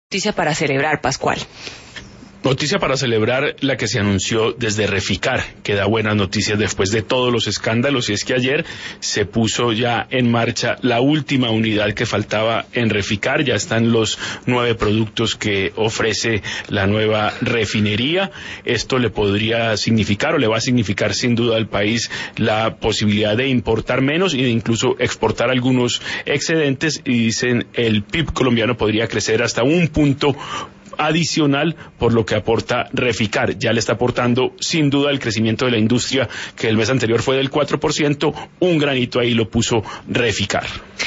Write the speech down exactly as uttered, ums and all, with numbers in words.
Noticia para celebrar, Pascual. Noticia para celebrar la que se anunció desde Reficar, que da buenas noticias después de todos los escándalos, y es que ayer se puso ya en marcha la última unidad que faltaba en Reficar. Ya están los nueve productos que ofrece la nueva refinería. Esto le podría significar o le va a significar sin duda al país la posibilidad de importar menos y de incluso exportar algunos excedentes, y dicen el P I B colombiano podría crecer hasta un punto adicional por lo que aporta Reficar. Ya le está aportando sin duda el crecimiento de la industria, que el mes anterior fue del cuatro por ciento, un granito ahí lo puso Reficar.